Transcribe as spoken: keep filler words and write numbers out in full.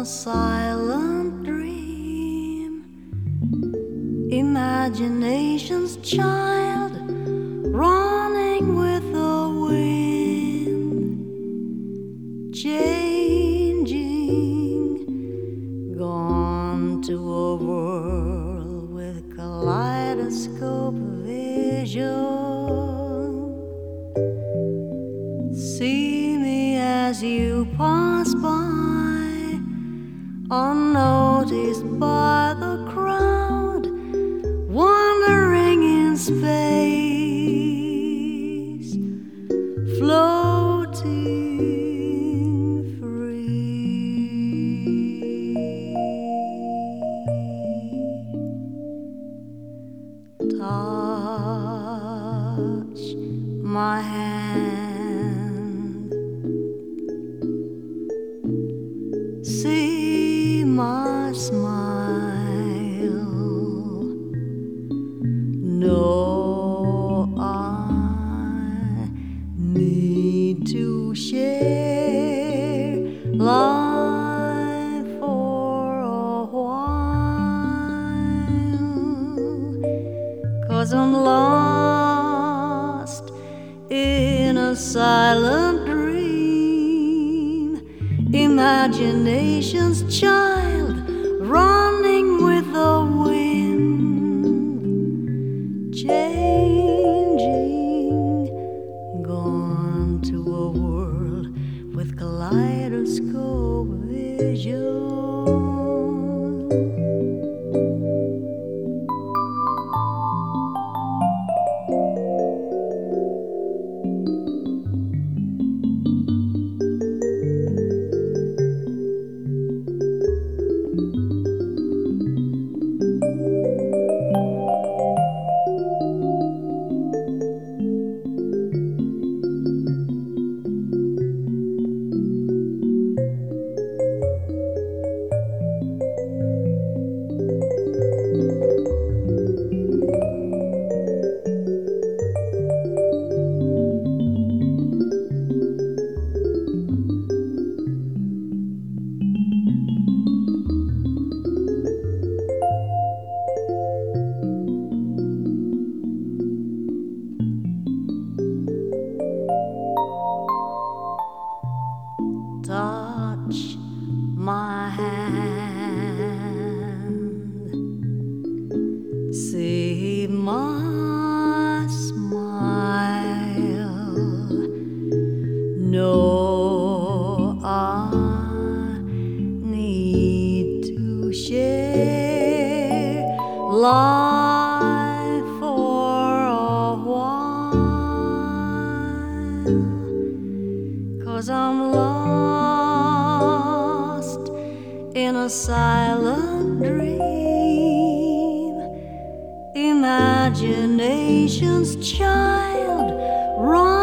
a silent dream, imagination's child running with the wind, changing, gone to a world with kaleidoscope vision. See me as you pass by, unnoticed by the crowd, wandering in space, floating free. Touch my hand, see my smile. No, I need to share life for a while, 'cause I'm lost in a silent dream, imagination's child running with the wind, changing, gone to a world with kaleidoscope vision. Touch my hand, see my smile. No, I need to share life for a while, 'cause I'm lost in a silent dream, imagination's child run